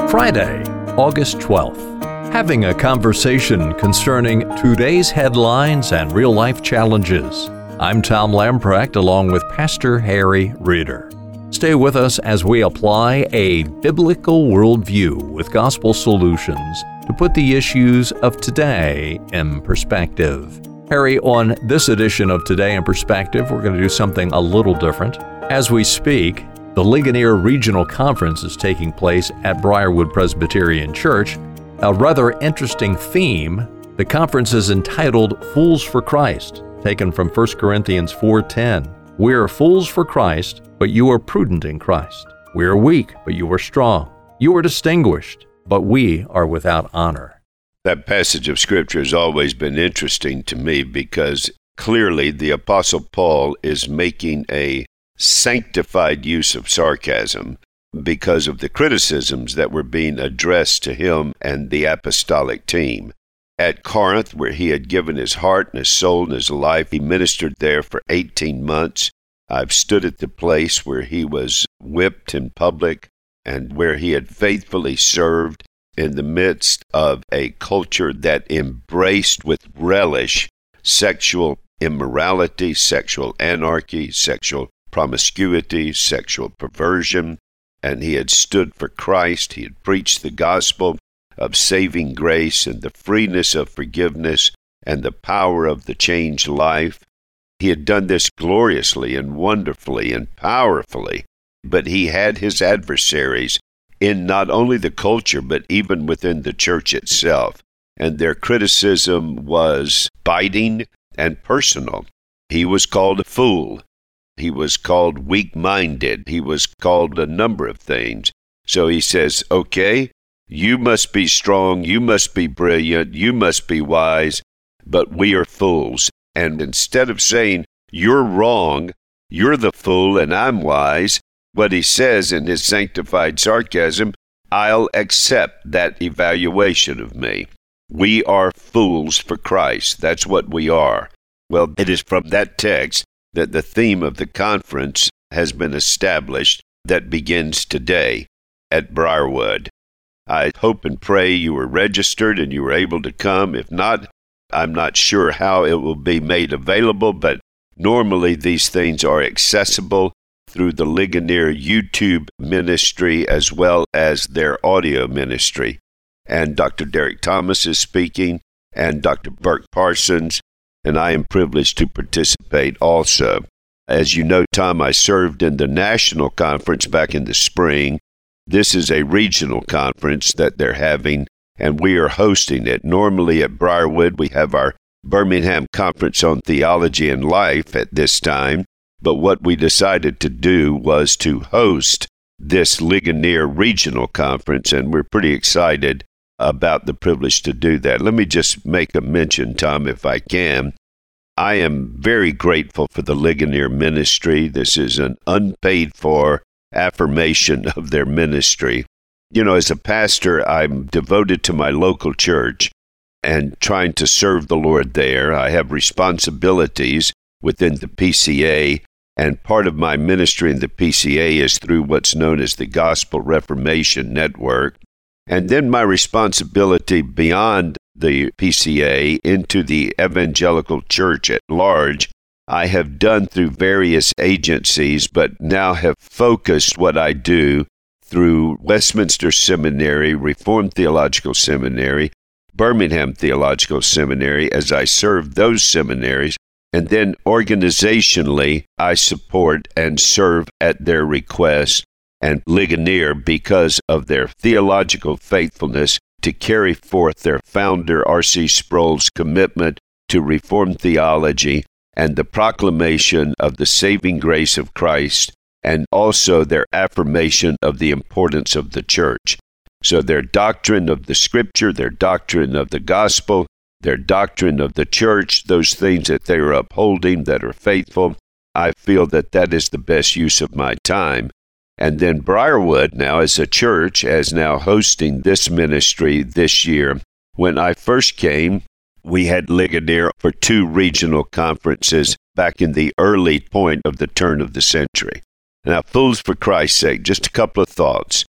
Friday, August 12th. Having a conversation concerning today's headlines and real-life challenges. I'm Tom Lamprecht along with Pastor Harry Reeder. Stay with us as we apply a biblical worldview with gospel solutions to put the issues of today in perspective. Harry, on this edition of Today in Perspective, we're going to do something a little different. As we speak, the Ligonier Regional Conference is taking place at Briarwood Presbyterian Church. A rather interesting theme. The conference is entitled Fools for Christ, taken from 1 Corinthians 4:10. We are fools for Christ, but you are prudent in Christ. We are weak, but you are strong. You are distinguished, but we are without honor. That passage of Scripture has always been interesting to me because clearly the Apostle Paul is making a sanctified use of sarcasm because of the criticisms that were being addressed to him and the apostolic team. At Corinth, where he had given his heart and his soul and his life, he ministered there for 18 months. I've stood at the place where he was whipped in public and where he had faithfully served in the midst of a culture that embraced with relish sexual immorality, sexual anarchy, sexual promiscuity, sexual perversion, and he had stood for Christ. He had preached the gospel of saving grace and the freeness of forgiveness and the power of the changed life. He had done this gloriously and wonderfully and powerfully, but he had his adversaries in not only the culture, but even within the church itself, and their criticism was biting and personal. He was called a fool. He was called weak-minded. He was called a number of things. So he says, okay, you must be strong, you must be brilliant, you must be wise, but we are fools. And instead of saying, you're wrong, you're the fool, and I'm wise, what he says in his sanctified sarcasm, I'll accept that evaluation of me. We are fools for Christ. That's what we are. Well, it is from that text that the theme of the conference has been established that begins today at Briarwood. I hope and pray you were registered and you were able to come. If not, I'm not sure how it will be made available, but normally these things are accessible through the Ligonier YouTube ministry as well as their audio ministry. And Dr. Derek Thomas is speaking, and Dr. Burke Parsons, and I am privileged to participate also. As you know, Tom, I served in the national conference back in the spring. This is a regional conference that they're having, and we are hosting it. Normally at Briarwood, we have our Birmingham Conference on Theology and Life at this time, but what we decided to do was to host this Ligonier Regional Conference, and we're pretty excited about the privilege to do that. Let me just make a mention, Tom, if I can. I am very grateful for the Ligonier ministry. This is an unpaid-for affirmation of their ministry. You know, as a pastor, I'm devoted to my local church and trying to serve the Lord there. I have responsibilities within the PCA, and part of my ministry in the PCA is through what's known as the Gospel Reformation Network. And then my responsibility beyond the PCA into the evangelical church at large, I have done through various agencies, but now have focused what I do through Westminster Seminary, Reformed Theological Seminary, Birmingham Theological Seminary, as I serve those seminaries. And then organizationally, I support and serve at their request and Ligonier because of their theological faithfulness to carry forth their founder, R.C. Sproul's commitment to Reformed theology and the proclamation of the saving grace of Christ, and also their affirmation of the importance of the church. So their doctrine of the Scripture, their doctrine of the gospel, their doctrine of the church, those things that they are upholding that are faithful, I feel that that is the best use of my time. And then Briarwood now as a church is now hosting this ministry this year. When I first came, we had Ligonier for 2 regional conferences back in the early point of the turn of the century. Now, Fools for Christ's sake, just a couple of thoughts.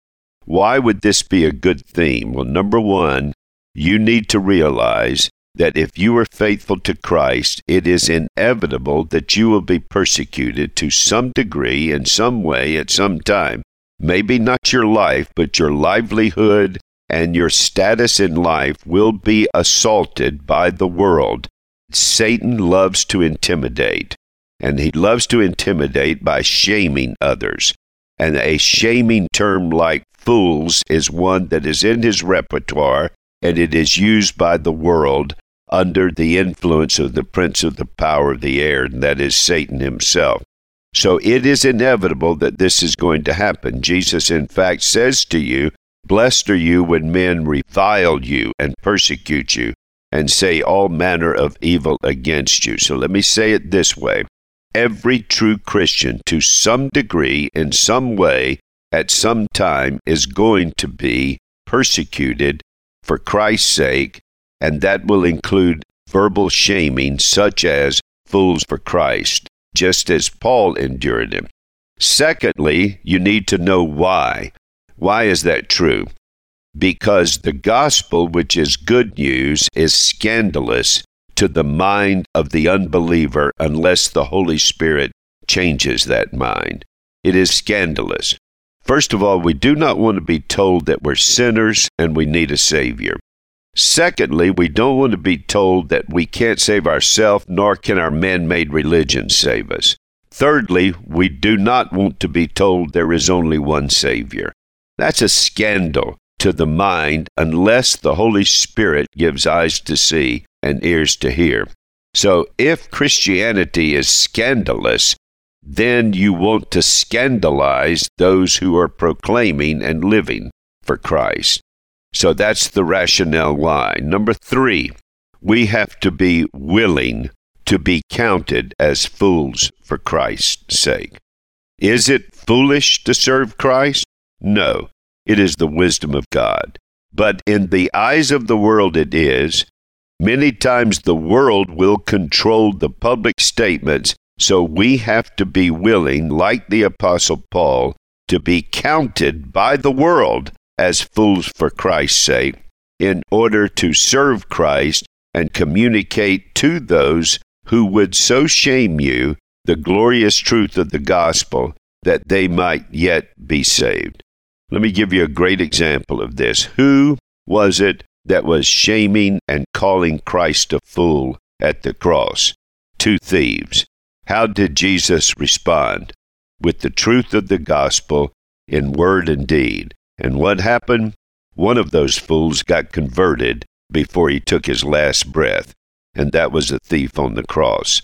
Why would this be a good theme? Well, number one, you need to realize that if you are faithful to Christ, it is inevitable that you will be persecuted to some degree, in some way, at some time. Maybe not your life, but your livelihood and your status in life will be assaulted by the world. Satan loves to intimidate, and he loves to intimidate by shaming others. And a shaming term like fools is one that is in his repertoire, and it is used by the world under the influence of the prince of the power of the air, and that is Satan himself. So it is inevitable that this is going to happen. Jesus, in fact, says to you, "Blessed are you when men revile you and persecute you and say all manner of evil against you." So let me say it this way. Every true Christian, to some degree, in some way, at some time, is going to be persecuted for Christ's sake, and that will include verbal shaming such as fools for Christ, just as Paul endured it. Secondly, you need to know why. Why is that true? Because the gospel, which is good news, is scandalous to the mind of the unbeliever unless the Holy Spirit changes that mind. It is scandalous. First of all, we do not want to be told that we're sinners and we need a Savior. Secondly, we don't want to be told that we can't save ourselves, nor can our man-made religion save us. Thirdly, we do not want to be told there is only one Savior. That's a scandal to the mind unless the Holy Spirit gives eyes to see and ears to hear. So if Christianity is scandalous, then you want to scandalize those who are proclaiming and living for Christ. So that's the rationale why. Number three, we have to be willing to be counted as fools for Christ's sake. Is it foolish to serve Christ? No, it is the wisdom of God. But in the eyes of the world it is. Many times the world will control the public statements, so we have to be willing, like the Apostle Paul, to be counted by the world as fools for Christ's sake, in order to serve Christ and communicate to those who would so shame you the glorious truth of the gospel that they might yet be saved. Let me give you a great example of this. Who was it that was shaming and calling Christ a fool at the cross? Two thieves. How did Jesus respond? With the truth of the gospel in word and deed. And what happened? One of those fools got converted before he took his last breath, and that was a thief on the cross.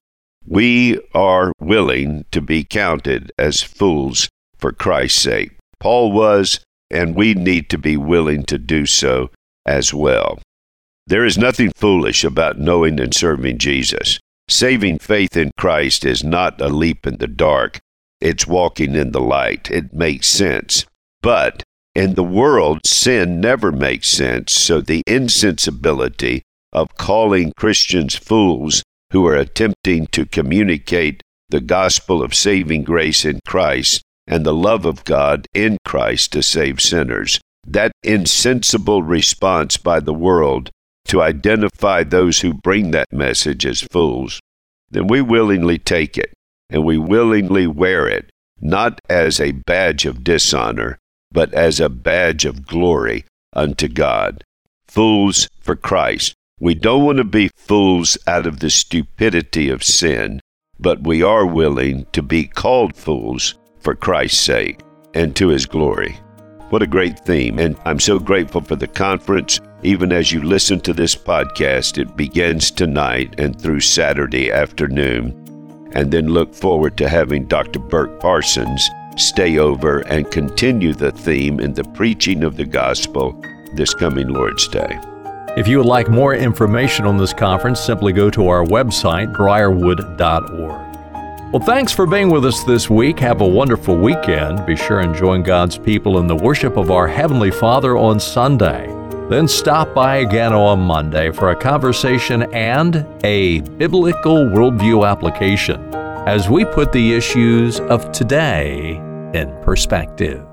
We are willing to be counted as fools for Christ's sake. Paul was, and we need to be willing to do so as well. There is nothing foolish about knowing and serving Jesus. Saving faith in Christ is not a leap in the dark. It's walking in the light. It makes sense. But in the world, sin never makes sense, so the insensibility of calling Christians fools who are attempting to communicate the gospel of saving grace in Christ and the love of God in Christ to save sinners, that insensible response by the world to identify those who bring that message as fools, then we willingly take it, and we willingly wear it, not as a badge of dishonor, but as a badge of glory unto God. Fools for Christ. We don't want to be fools out of the stupidity of sin, but we are willing to be called fools for Christ's sake and to His glory. What a great theme, and I'm so grateful for the conference. Even as you listen to this podcast, it begins tonight and through Saturday afternoon, and then look forward to having Dr. Burk Parsons stay over and continue the theme in the preaching of the gospel this coming Lord's Day. If you would like more information on this conference, simply go to our website, briarwood.org. Well, thanks for being with us this week. Have a wonderful weekend. Be sure and join God's people in the worship of our Heavenly Father on Sunday. Then stop by again on Monday for a conversation and a biblical worldview application as we put the issues of today in perspective.